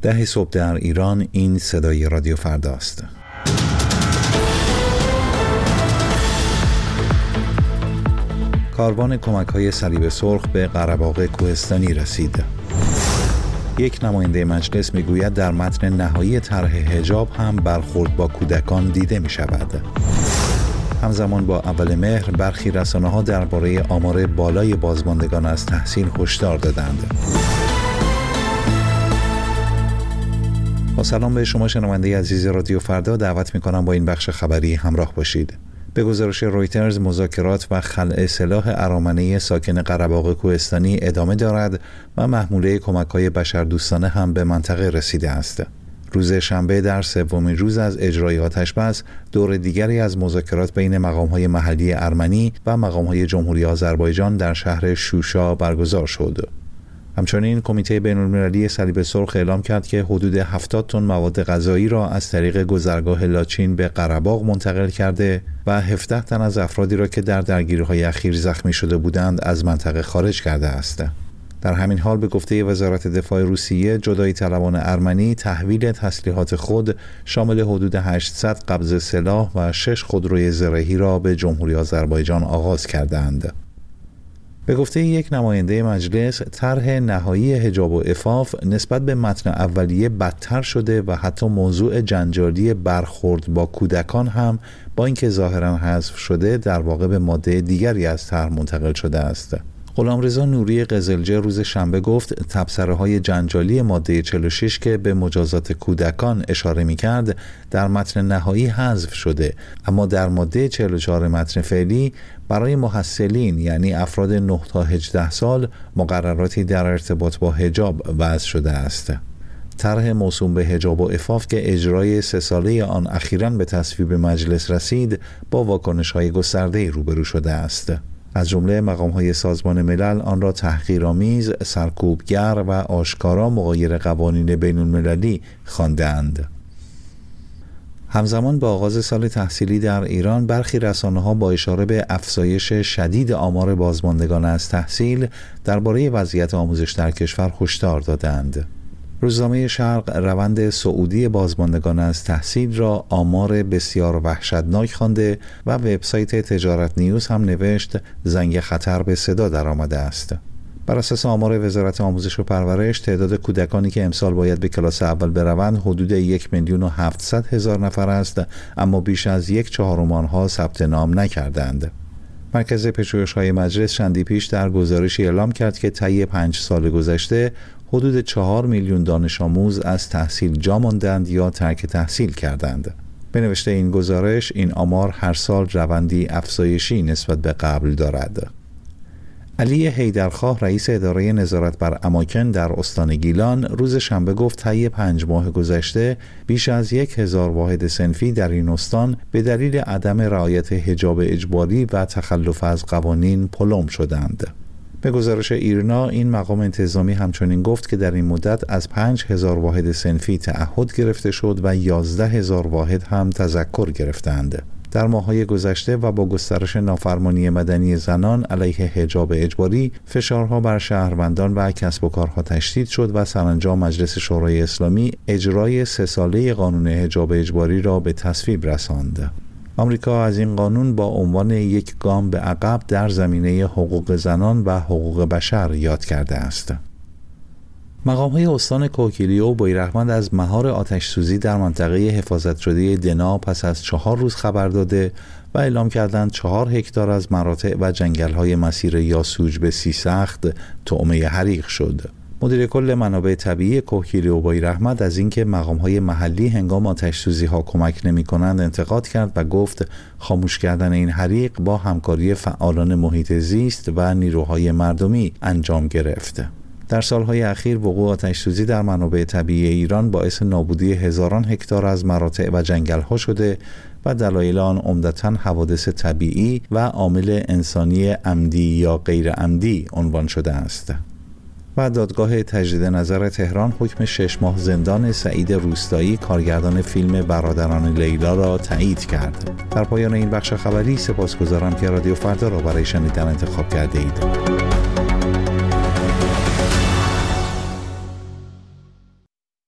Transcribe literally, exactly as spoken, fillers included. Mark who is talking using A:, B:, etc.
A: ده صبح در ایران. این صدای رادیو فردا است. کاروان کمک‌های صلیب سرخ به قره‌باغ کوهستانی رسید. یک نماینده مجلس میگوید در متن نهایی طرح حجاب هم برخورد با کودکان دیده می شود. همزمان با اول مهر برخی رسانه‌ها درباره آمار بالای بازماندگان از تحصیل هشدار دادند. با سلام به شما شنونده عزیز رادیو فردا، دعوت می‌کنم با این بخش خبری همراه باشید. به گزارش رویترز، مذاکرات و خلع سلاح ارامنه ساکن قره‌باغ کوهستانی ادامه دارد و محموله کمک‌های بشردوستانه هم به منطقه رسیده است. روز شنبه در سومین روز از اجرای آتش‌بس، دور دیگری از مذاکرات بین مقام‌های محلی ارمنی و مقام‌های جمهوری آذربایجان در شهر شوشا برگزار شد. همچنین کمیته بین‌المللی صلیب سرخ اعلام کرد که حدود هفتاد تن مواد غذایی را از طریق گذرگاه لاچین به قره‌باغ منتقل کرده و هفده تن از افرادی را که در درگیری‌های اخیر زخمی شده بودند از منطقه خارج کرده است. در همین حال به گفته وزارت دفاع روسیه، جدایی طلبان ارمنی تحویل تسلیحات خود شامل حدود هشتصد قبض سلاح و شش خودروی زرهی را به جمهوری آذربایجان آغاز کردند. به گفته یک نماینده مجلس، طرح نهایی حجاب و عفاف نسبت به متن اولیه بدتر شده و حتی موضوع جنجالی برخورد با کودکان هم با اینکه ظاهراً حذف شده در واقع به ماده دیگری از طرح منتقل شده است. غلامرضا نوری قزلجه روز شنبه گفت تبصره‌های جنجالی ماده چهل و شش که به مجازات کودکان اشاره می‌کرد در متن نهایی حذف شده، اما در ماده چهل و چهار متن فعلی برای محصلین یعنی افراد نه تا هجده سال مقرراتی در ارتباط با حجاب وضع شده است. طرح موسوم به حجاب و عفاف که اجرای سه ساله آن اخیراً به تصویب مجلس رسید، با واکنش‌های گسترده‌ای روبرو شده است. از جمله مقام‌های سازمان ملل آن را تحقیرآمیز، سرکوبگر و آشکارا مغایر قوانین بین‌المللی خواندند. همزمان با آغاز سال تحصیلی در ایران، برخی رسانه‌ها با اشاره به افزایش شدید آمار بازماندگان از تحصیل درباره وضعیت آموزش در کشور هشدار دادند. روزنامه شرق روند صعودی بازماندگان از تحصیل را آمار بسیار وحشتناک خوانده و وبسایت تجارت نیوز هم نوشت زنگ خطر به صدا درآمده است. بر اساس آمار وزارت آموزش و پرورش، تعداد کودکانی که امسال باید به کلاس اول بروند حدود یک میلیون و هفتصد هزار نفر است، اما بیش از یک چهارم آنها ثبت نام نکردند. مرکز پژوهش‌های مجلس چندی پیش در گزارشی اعلام کرد که طی پنج سال گذشته حدود چهار میلیون دانش آموز از تحصیل جا ماندند یا ترک تحصیل کردند. به نوشته این گزارش، این آمار هر سال روندی افزایشی نسبت به قبل دارد. علی حیدرخواه، رئیس اداره نظارت بر اماکن در استان گیلان، روز شنبه گفت طی پنج ماه گذشته بیش از یک هزار واحد صنفی در این استان به دلیل عدم رعایت حجاب اجباری و تخلف از قوانین پلم شدند. به گزارش ایرنا، این مقام انتظامی همچنین گفت که در این مدت از پنج هزار واحد صنفی تعهد گرفته شد و یازده هزار واحد هم تذکر گرفتند. در ماه‌های گذشته و با گسترش نافرمانی مدنی زنان علیه حجاب اجباری، فشارها بر شهروندان و کسب و کارها تشدید شد و سرانجام مجلس شورای اسلامی اجرای سه ساله قانون حجاب اجباری را به تصویب رساند. آمریکا از این قانون با عنوان یک گام به عقب در زمینه حقوق زنان و حقوق بشر یاد کرده است. مقام‌های استان کوکیلیو و بویراحمد از مهار آتش‌سوزی در منطقه حفاظت شده دنا پس از چهار روز خبر داده و اعلام کردند چهار هکتار از مراتع و جنگل‌های مسیر یاسوج به سیسخت طعمه حریق شد. مدیر کل منابع طبیعی کوکیلیو و بویراحمد از اینکه مقام‌های محلی هنگام آتش‌سوزی‌ها کمک نمی‌کنند انتقاد کرد و گفت خاموش کردن این حریق با همکاری فعالان محیط زیست و نیروهای مردمی انجام گرفت. در سالهای اخیر وقوع آتش‌سوزی در منابع طبیعی ایران باعث نابودی هزاران هکتار از مراتع و جنگل‌ها شده و دلایل آن عمدتاً حوادث طبیعی و عامل انسانی عمدی یا غیر عمدی عنوان شده است. و دادگاه تجدید نظر تهران حکم شش ماه زندان سعید روستایی، کارگردان فیلم برادران لیلا، را تایید کرد. در پایان این بخش خبری سپاسگزارم که رادیو فردا را برای شنیدن انتخاب کرده اید.